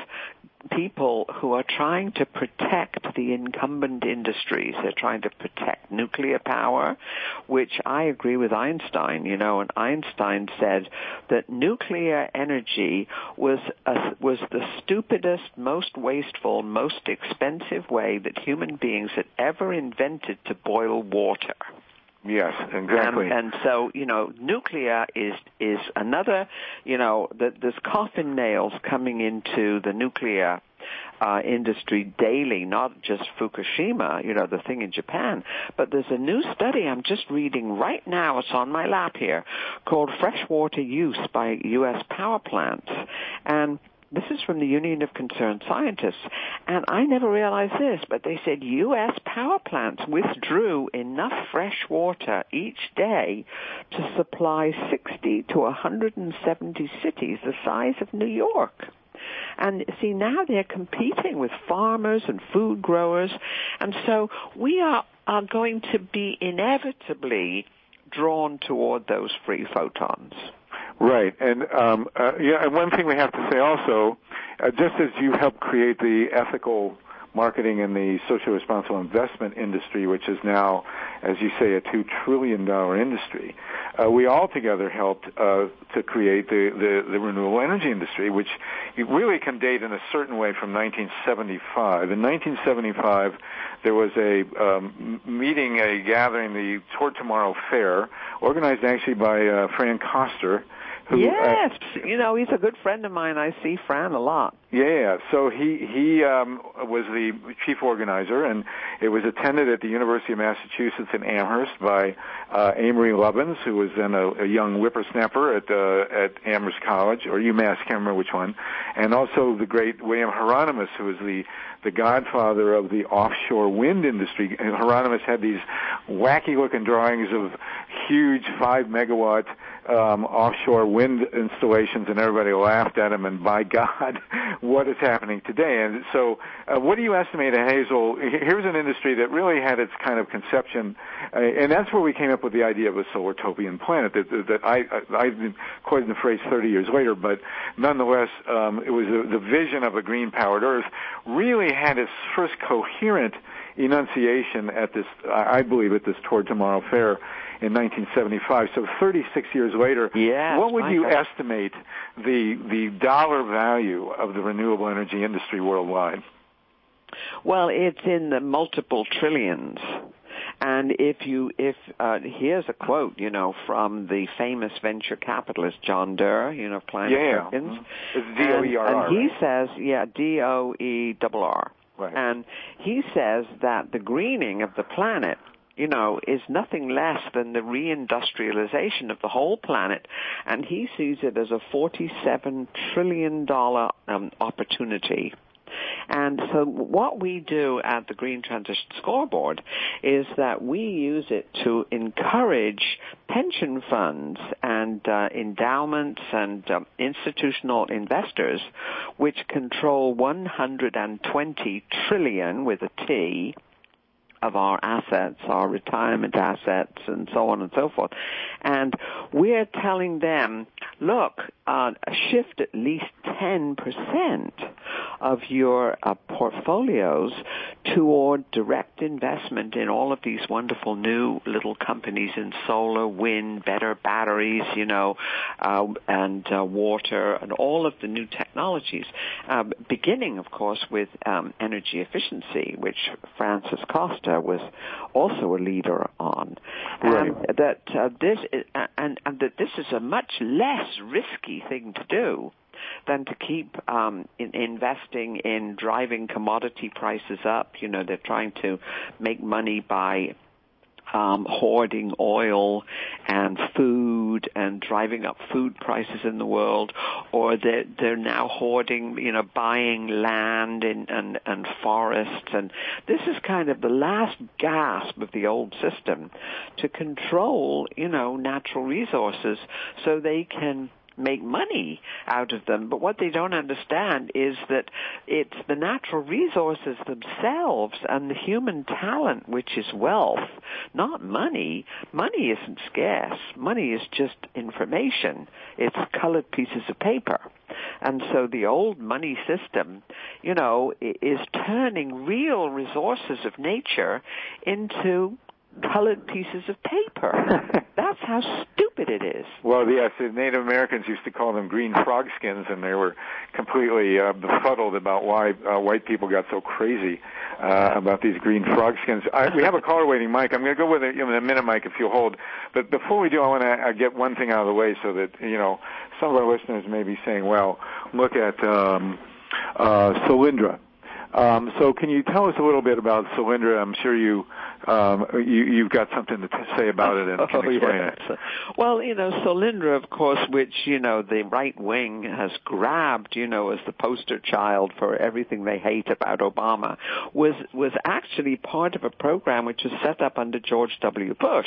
Speaker 5: people who are trying to protect the incumbent industries. They're trying to protect nuclear power, which I agree with Einstein, you know, and Einstein said that nuclear energy was a, was the stupidest, most wasteful, most expensive way that human beings had ever invented to boil water.
Speaker 4: Yes, exactly.
Speaker 5: And, and so, you know, nuclear is is another, you know, the, there's coffin nails coming into the nuclear uh, industry daily, not just Fukushima, you know, the thing in Japan. But there's a new study I'm just reading right now, it's on my lap here, called Freshwater Use by U S Power Plants. And this is from the Union of Concerned Scientists, and I never realized this, but they said U S power plants withdrew enough fresh water each day to supply sixty to one hundred seventy cities the size of New York. And see, now they're competing with farmers and food growers, and so we are, are going to be inevitably drawn toward those free photons.
Speaker 4: Right, and um, uh, yeah, and one thing we have to say also, uh, just as you helped create the ethical marketing and the socially responsible investment industry, which is now, as you say, a two trillion dollar industry, uh, we all together helped uh, to create the, the, the renewable energy industry, which really can date in a certain way from nineteen seventy-five. In nineteen seventy-five, there was a um, meeting, a gathering, the Toward Tomorrow Fair, organized actually by uh, Fran Koster. Who,
Speaker 5: yes,
Speaker 4: uh,
Speaker 5: you know, he's a good friend of mine. I see Fran a lot.
Speaker 4: Yeah, so he he um, was the chief organizer, and it was attended at the University of Massachusetts in Amherst by uh, Amory Lovins, who was then a, a young whippersnapper at uh, at Amherst College, or UMass, can't remember which one, and also the great William Hieronymus, who was the the godfather of the offshore wind industry. And Hieronymus had these wacky-looking drawings of huge five megawatt um, offshore wind installations, and everybody laughed at him. And by God, what is happening today? And so, uh, what do you estimate, Hazel? Here's an industry that really had its kind of conception, uh, and that's where we came up with the idea of a solar-topian planet. That, that I, I, I coined the phrase thirty years later, but nonetheless, um, it was a, the vision of a green-powered Earth. Really had its first coherent enunciation at this, I believe, at this Toward Tomorrow Fair in nineteen seventy-five. So thirty-six years later,
Speaker 5: yes,
Speaker 4: what would you
Speaker 5: God.
Speaker 4: estimate the the dollar value of the renewable energy industry worldwide?
Speaker 5: Well, it's in the multiple trillions. And if you, if, uh, here's a quote, you know, from the famous venture capitalist John Doerr, you know, of Kleiner
Speaker 4: yeah.
Speaker 5: Perkins.
Speaker 4: It's D O E R R.
Speaker 5: And, and he
Speaker 4: right?
Speaker 5: says, yeah, D O E R R.
Speaker 4: Right.
Speaker 5: And he says that the greening of the planet, you know, is nothing less than the reindustrialization of the whole planet. And he sees it as a forty-seven trillion dollars um, opportunity. And so what we do at the Green Transition Scoreboard is that we use it to encourage pension funds and uh, endowments and um, institutional investors, which control one hundred twenty trillion with a T of our assets, our retirement assets, and so on and so forth. And we're telling them, look, uh, shift at least ten percent of your uh, portfolios toward direct investment in all of these wonderful new little companies in solar, wind, better batteries, you know, uh, and uh, water, and all of the new technologies, uh, beginning, of course, with um, energy efficiency, which Francis Costa was also a leader on.
Speaker 4: Right.
Speaker 5: Um, that uh, this is, uh, and, and that this is a much less risky thing to do than to keep um, in investing in driving commodity prices up. You know, they're trying to make money by Um, hoarding oil and food and driving up food prices in the world, or they're, they're now hoarding, you know, buying land and, and, and forests. And this is kind of the last gasp of the old system to control, you know, natural resources so they can make money out of them. But what they don't understand is that it's the natural resources themselves and the human talent, which is wealth, not money. Money isn't scarce. Money is just information. It's colored pieces of paper. And so the old money system, you know, is turning real resources of nature into colored pieces of paper. That's how stupid it is.
Speaker 4: Well, yes, the Native Americans used to call them green frog skins, and they were completely uh, befuddled about why uh, white people got so crazy uh, about these green frog skins. I, we have a caller waiting, Mike. I'm going to go with it in a minute, Mike, if you'll hold. But before we do, I want to uh, get one thing out of the way so that, you know, some of our listeners may be saying, well, look at um, uh, Solyndra. Um, so can you tell us a little bit about Solyndra? I'm sure you, um, you, you've got something to say about it and can
Speaker 5: oh,
Speaker 4: explain
Speaker 5: yes.
Speaker 4: it.
Speaker 5: Well, you know, Solyndra, of course, which, you know, the right wing has grabbed, you know, as the poster child for everything they hate about Obama, was, was actually part of a program which was set up under George W. Bush.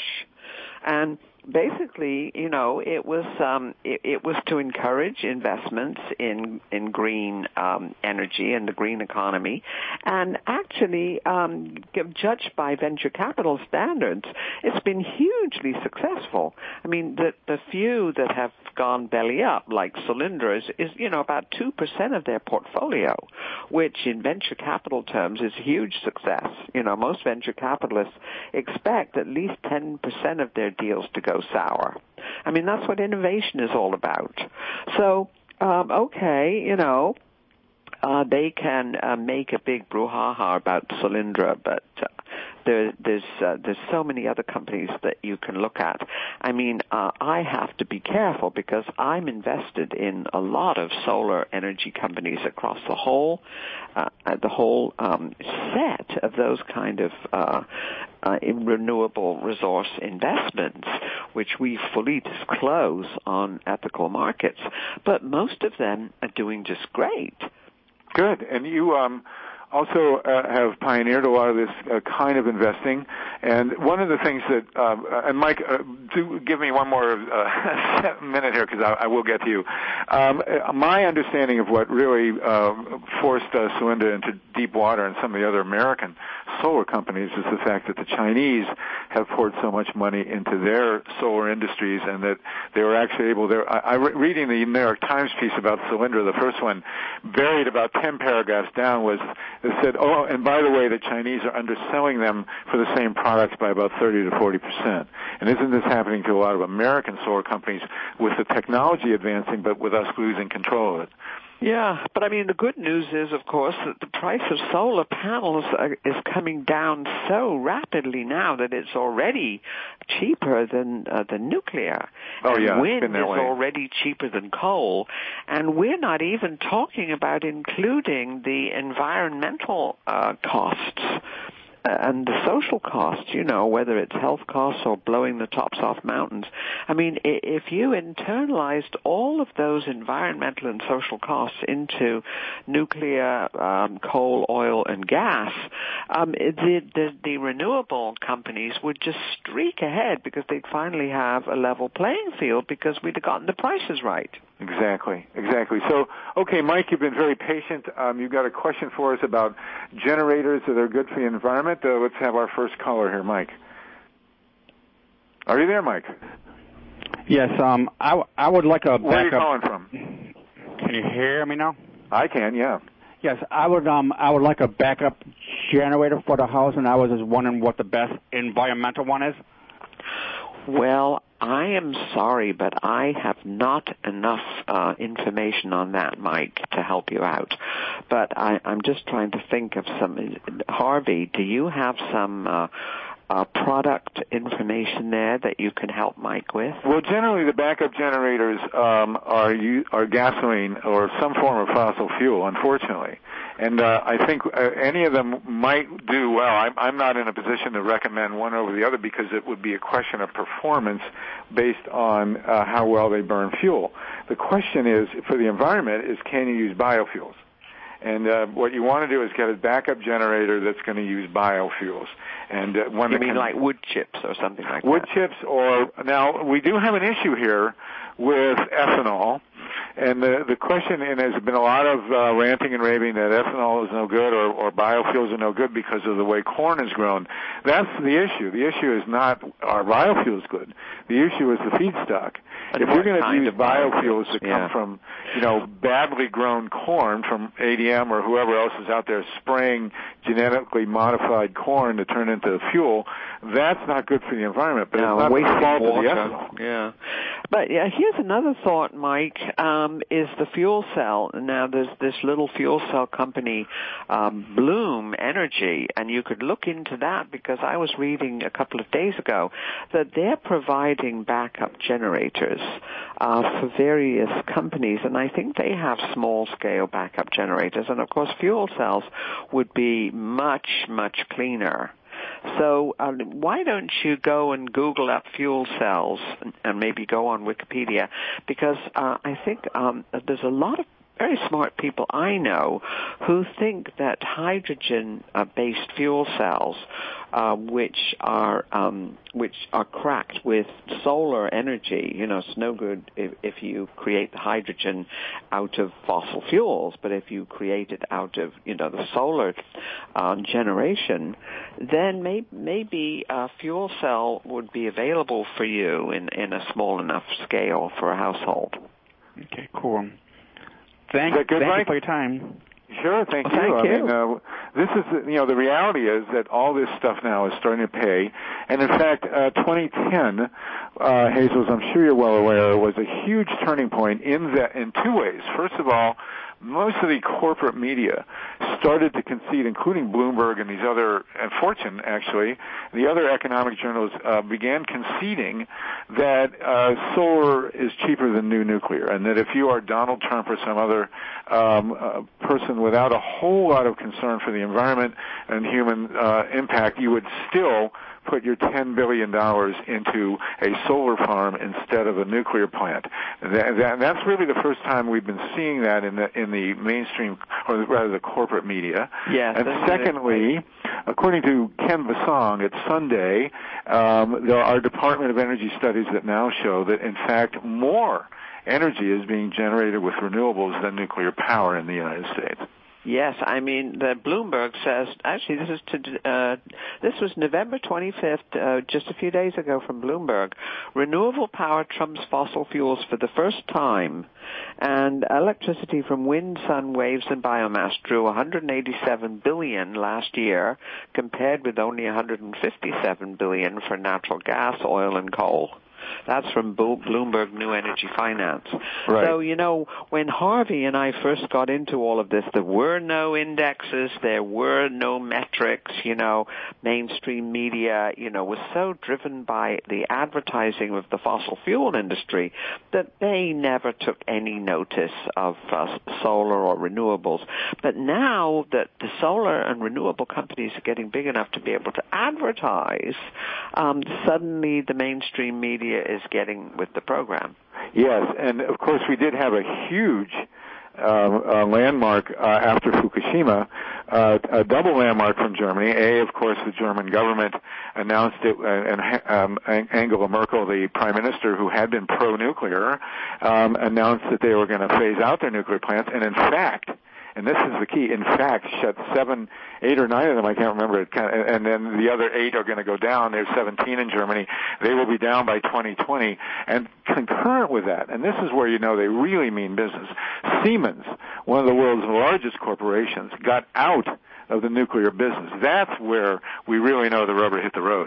Speaker 5: And basically, you know, it was um, it, it was to encourage investments in in green um, energy and the green economy, and actually, um, judged by venture capital standards, it's been hugely successful. I mean, the the few that have gone belly up, like Solyndra, is, is you know about two percent of their portfolio, which in venture capital terms is a huge success. You know, most venture capitalists expect at least ten percent of their deals to go sour. I mean, that's what innovation is all about. So, um, okay, you know, uh, they can uh, make a big brouhaha about Solyndra, but uh, there, there's uh, there's so many other companies that you can look at. I mean, uh, I have to be careful because I'm invested in a lot of solar energy companies across the whole uh, the whole um, set of those kind of uh, uh, renewable resource investments, which we fully disclose on ethical markets. But most of them are doing just great.
Speaker 4: Good. And you um, also uh, have pioneered a lot of this uh, kind of investing. And one of the things that, um, and Mike, uh, do give me one more uh, minute here because I, I will get to you. Um, my understanding of what really uh, forced uh, Solyndra into deep water and some of the other American solar companies is the fact that the Chinese have poured so much money into their solar industries and that they were actually able to, I, I reading the New York Times piece about Solyndra, the first one, buried about ten paragraphs down was, it said, oh, and by the way, the Chinese are underselling them for the same products by about thirty to forty percent. And isn't this happening to a lot of American solar companies with the technology advancing but with us losing control of it?
Speaker 5: Yeah, but I mean, the good news is, of course, that the price of solar panels are, is coming down so rapidly now that it's already cheaper than uh, the nuclear.
Speaker 4: Oh,
Speaker 5: and
Speaker 4: yeah,
Speaker 5: wind
Speaker 4: it's been that
Speaker 5: is
Speaker 4: way.
Speaker 5: already cheaper than coal. And we're not even talking about including the environmental uh, costs. And the social costs, you know, whether it's health costs or blowing the tops off mountains. I mean, if you internalized all of those environmental and social costs into nuclear, um, coal, oil, and gas, um, the, the, the renewable companies would just streak ahead because they'd finally have a level playing field because we'd have gotten the prices right.
Speaker 4: Exactly, exactly. So, okay, Mike, you've been very patient. Um, you've got a question for us about generators that are good for the environment. Uh, let's have our first caller here, Mike. Are you there, Mike?
Speaker 6: Yes, um, I, w- I would like a backup.
Speaker 4: Where are you calling from?
Speaker 6: Can you hear me now?
Speaker 4: I can, yeah.
Speaker 6: Yes, I would um I would like a backup generator for the house, and I was just wondering what the best environmental one is.
Speaker 5: Well, I am sorry, but I have not enough uh, information on that, Mike, to help you out. But I, I'm just trying to think of some. Harvey, do you have some uh, uh, product information there that you can help Mike with?
Speaker 4: Well, generally the backup generators um, are u- are gasoline or some form of fossil fuel, unfortunately. And uh, I think uh, any of them might do well. I'm, I'm not in a position to recommend one over the other because it would be a question of performance based on uh, how well they burn fuel. The question is, for the environment, is can you use biofuels? And uh, what you want to do is get a backup generator that's going to use biofuels. And uh, one
Speaker 5: you
Speaker 4: that
Speaker 5: mean
Speaker 4: can,
Speaker 5: like wood chips or something like
Speaker 4: wood
Speaker 5: that?
Speaker 4: Wood chips, or now we do have an issue here with ethanol. And the the question, and there's been a lot of uh, ranting and raving that ethanol is no good or, or biofuels are no good because of the way corn is grown. That's the issue. The issue is not are biofuels good. The issue is the feedstock.
Speaker 5: And
Speaker 4: if you're going to use
Speaker 5: biofuels,
Speaker 4: biofuels that
Speaker 5: yeah.
Speaker 4: come from, you know, badly grown corn from A D M or whoever else is out there spraying genetically modified corn to turn into fuel, that's not good for the environment. But
Speaker 5: no,
Speaker 4: it's not
Speaker 5: wasting
Speaker 4: the fault
Speaker 5: water.
Speaker 4: of the ethanol.
Speaker 5: Yeah. But yeah, here's another thought, Mike, um, is the fuel cell. Now, there's this little fuel cell company, um, Bloom Energy, and you could look into that because I was reading a couple of days ago that they're providing backup generators uh, for various companies, and I think they have small-scale backup generators. And, of course, fuel cells would be much, much cleaner. So uh, why don't you go and Google up fuel cells and, and maybe go on Wikipedia, because uh, I think um, there's a lot of very smart people I know who think that hydrogen-based fuel cells, uh, which are um, which are cracked with solar energy, you know, it's no good if, if you create the hydrogen out of fossil fuels, but if you create it out of, you know, the solar um, generation, then may, maybe a fuel cell would be available for you in, in a small enough scale for a household.
Speaker 6: Okay, cool. Thank,
Speaker 4: good,
Speaker 6: thank
Speaker 4: Mike?
Speaker 6: you for your time.
Speaker 4: Sure, thank
Speaker 5: well,
Speaker 4: you.
Speaker 5: Thank
Speaker 4: I
Speaker 5: you.
Speaker 4: mean, uh, this is, you know, the reality is that all this stuff now is starting to pay. And in fact, uh, twenty ten, uh, Hazel, as I'm sure you're well aware, was a huge turning point in that, in two ways. First of all, most of the corporate media started to concede, including Bloomberg and these other, and Fortune actually, the other economic journals uh, began conceding that uh, solar is cheaper than new nuclear, and that if you are Donald Trump or some other um, uh, person without a whole lot of concern for the environment and human uh, impact, you would still put your ten billion dollars into a solar farm instead of a nuclear plant. That, that, that's really the first time we've been seeing that in the in the mainstream, or rather the corporate media.
Speaker 5: Yes,
Speaker 4: and secondly, according to Ken Basong at Sunday, um, there are Department of Energy studies that now show that, in fact, more energy is being generated with renewables than nuclear power in the United States.
Speaker 5: Yes, I mean, the Bloomberg says, actually this is to, uh, this was November twenty-fifth, uh, just a few days ago from Bloomberg. Renewable power trumps fossil fuels for the first time, and electricity from wind, sun, waves, and biomass drew one hundred eighty-seven billion last year, compared with only one hundred fifty-seven billion for natural gas, oil, and coal. That's from Bloomberg New Energy Finance.
Speaker 4: Right.
Speaker 5: So, you know, when Harvey and I first got into all of this, there were no indexes, there were no metrics, you know, mainstream media, you know, was so driven by the advertising of the fossil fuel industry that they never took any notice of uh, solar or renewables. But now that the solar and renewable companies are getting big enough to be able to advertise, um, suddenly the mainstream media is getting with the program.
Speaker 4: Yes, and of course we did have a huge uh, uh, landmark uh, after Fukushima, uh, a double landmark from Germany. A, of course, the German government announced it, uh, and um, Angela Merkel, the prime minister who had been pro-nuclear, um, announced that they were going to phase out their nuclear plants, and in fact, and this is the key, in fact, shut seven, eight or nine of them, I can't remember, and then the other eight are going to go down. There's seventeen in Germany. They will be down by twenty twenty. And concurrent with that, and this is where you know they really mean business, Siemens, one of the world's largest corporations, got out of the nuclear business. That's where we really know the rubber hit the road.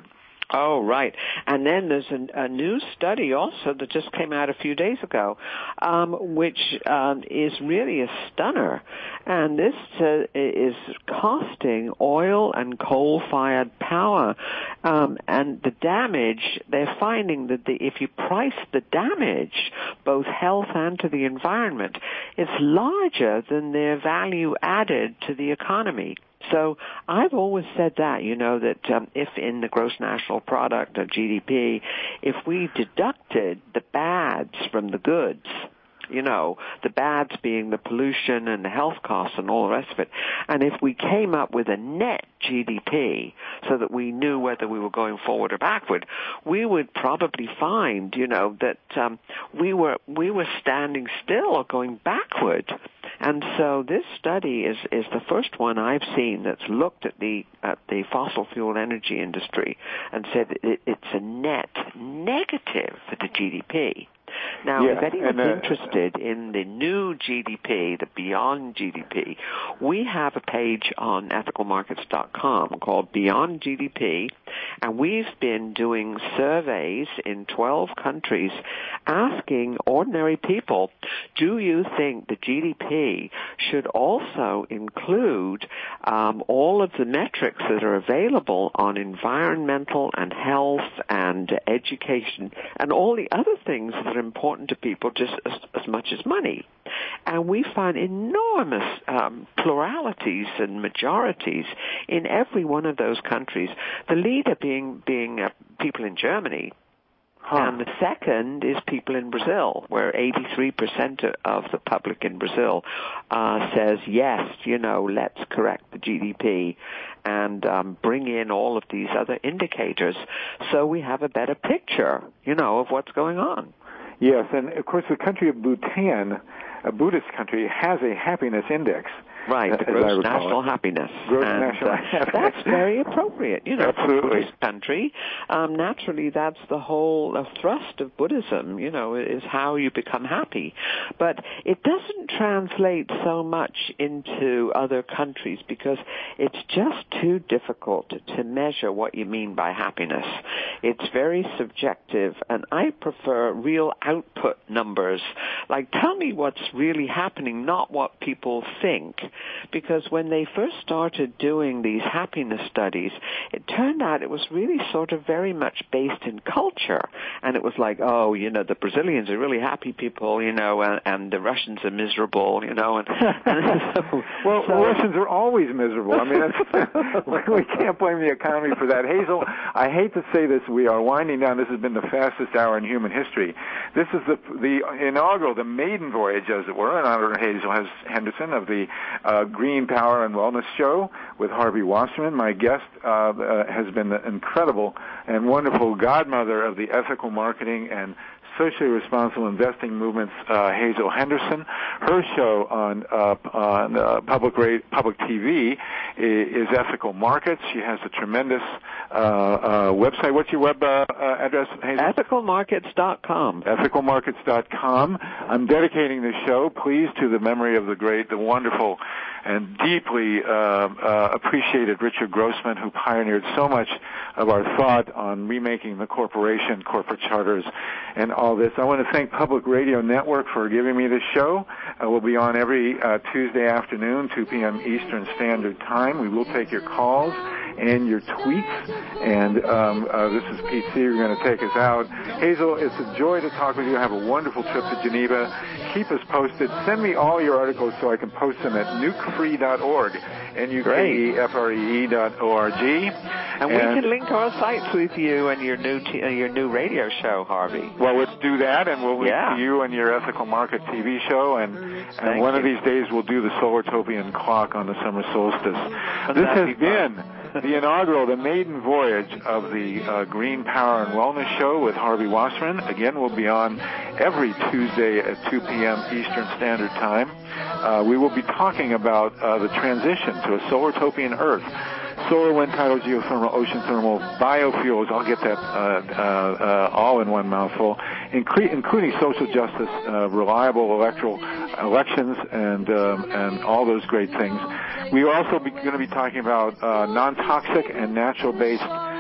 Speaker 5: Oh, right. And then there's a, a new study also that just came out a few days ago, um, which um, is really a stunner. And this uh, is costing oil and coal-fired power. Um, and the damage, they're finding that the, if you price the damage, both health and to the environment, it's larger than their value added to the economy. So I've always said that, you know, that um, if in the gross national product or G D P, if we deducted the bads from the goods, you know, the bads being the pollution and the health costs and all the rest of it, and if we came up with a net G D P so that we knew whether we were going forward or backward, we would probably find, you know, that um, we were we were standing still or going backward. And so this study is, is the first one I've seen that's looked at the at the fossil fuel energy industry and said it, it's a net negative for the G D P. Now,
Speaker 4: yeah,
Speaker 5: if anyone's
Speaker 4: and, uh,
Speaker 5: interested in the new G D P, the Beyond G D P, we have a page on ethical markets dot com called Beyond G D P, and we've been doing surveys in twelve countries asking ordinary people, do you think the G D P should also include um, all of the metrics that are available on environmental and health and education and all the other things that are important to people just as, as much as money? And we find enormous um, pluralities and majorities in every one of those countries, the leader being, being uh, people in Germany. Huh. And the second is people in Brazil, where eighty-three percent of the public in Brazil uh, says, yes, you know, let's correct the G D P and um, bring in all of these other indicators so we have a better picture, you know, of what's going on.
Speaker 4: Yes, and of course the country of Bhutan, a Buddhist country, has a happiness index.
Speaker 5: Right, the gross national happiness.
Speaker 4: Gross
Speaker 5: and,
Speaker 4: national
Speaker 5: uh,
Speaker 4: happiness.
Speaker 5: That's very appropriate, you know,
Speaker 4: Absolutely.
Speaker 5: for a Buddhist country. Um, naturally, that's the whole uh, thrust of Buddhism, you know, is how you become happy. But it doesn't translate so much into other countries because it's just too difficult to measure what you mean by happiness. It's very subjective, and I prefer real output numbers. Like, tell me what's really happening, not what people think. Because when they first started doing these happiness studies, it turned out it was really sort of very much based in culture. And it was like, oh, you know, the Brazilians are really happy people, you know, and, and the Russians are miserable, you know. And, and so,
Speaker 4: well,
Speaker 5: so,
Speaker 4: Russians are always miserable. I mean, that's, we can't blame the economy for that. Hazel, I hate to say this, we are winding down. This has been the fastest hour in human history. This is the the inaugural, the maiden voyage, as it were, in honor of Hazel Henderson of the Uh, Green Power and Wellness Show with Harvey Wasserman. My guest uh, uh, has been the incredible and wonderful godmother of the ethical marketing and socially responsible investing movements, uh, Hazel Henderson. Her show on uh, on uh, public radio, public T V is, is Ethical Markets. She has a tremendous uh, uh, website. What's your web uh, uh, address, Hazel?
Speaker 5: ethical markets dot com.
Speaker 4: ethical markets dot com. I'm dedicating this show, please, to the memory of the great, the wonderful, and deeply uh, uh, appreciated Richard Grossman, who pioneered so much of our thought on remaking the corporation, corporate charters, and all this. I want to thank Public Radio Network for giving me this show. Uh, we'll be on every uh, Tuesday afternoon, two p.m. Eastern Standard Time. We will take your calls and your tweets. And um, uh, this is Pete C. You're going to take us out. Hazel, it's a joy to talk with you. Have a wonderful trip to Geneva. Keep us posted. Send me all your articles so I can post them at nuke free dot org. N U K E F R E E dot O R G.
Speaker 5: And, and we can link our sites with you and your new t- uh, your new radio show, Harvey.
Speaker 4: Well, let's do that, and we'll link
Speaker 5: yeah.
Speaker 4: to you and your Ethical Market T V show, and, and one
Speaker 5: you.
Speaker 4: of these days we'll do the Solartopian clock on the summer solstice.
Speaker 5: Wouldn't
Speaker 4: this has
Speaker 5: be
Speaker 4: been the inaugural, the maiden voyage of the uh, Green Power and Wellness Show with Harvey Wasserman. Again, we'll be on every Tuesday at two p.m. Eastern Standard Time. Uh, we will be talking about uh, the transition to a Solartopian Earth. Solar, wind, tidal, geothermal, ocean thermal, biofuels, I'll get that uh, uh, uh, all in one mouthful, incre- including social justice, uh, reliable electoral elections, and um, and all those great things. We are also be- going to be talking about uh, non-toxic and natural-based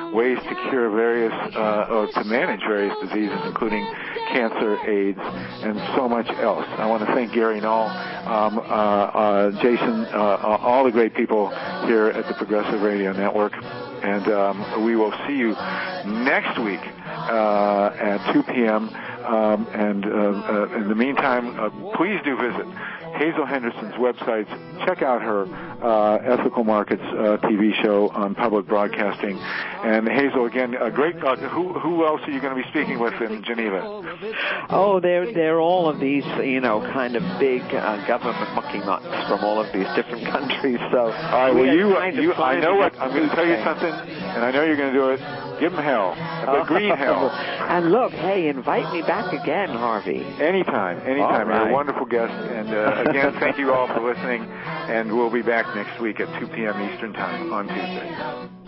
Speaker 4: ways to cure various, uh, or to manage various diseases, including cancer, AIDS, and so much else. I want to thank Gary Null, um, uh, uh, Jason, uh, all the great people here at the Progressive Radio Network. And um, we will see you next week uh, at two p.m. Um, and uh, uh, in the meantime, uh, please do visit Hazel Henderson's website. Check out her uh, Ethical Markets uh, T V show on public broadcasting. And Hazel, again, a great. Uh, who who else are you going to be speaking with in Geneva?
Speaker 5: Oh, they're they're all of these, you know, kind of big uh, government mucky mucks from all of these different countries. So,
Speaker 4: all right.
Speaker 5: we
Speaker 4: Well, you,
Speaker 5: you
Speaker 4: I know what I'm going to tell you something, and I know you're going to do it. Give them hell, the green hell.
Speaker 5: And look, hey, invite me back again, Harvey.
Speaker 4: Anytime, anytime.
Speaker 5: Right.
Speaker 4: You're a wonderful guest. And uh, again, thank you all for listening. And we'll be back next week at two p.m. Eastern Time on Tuesday.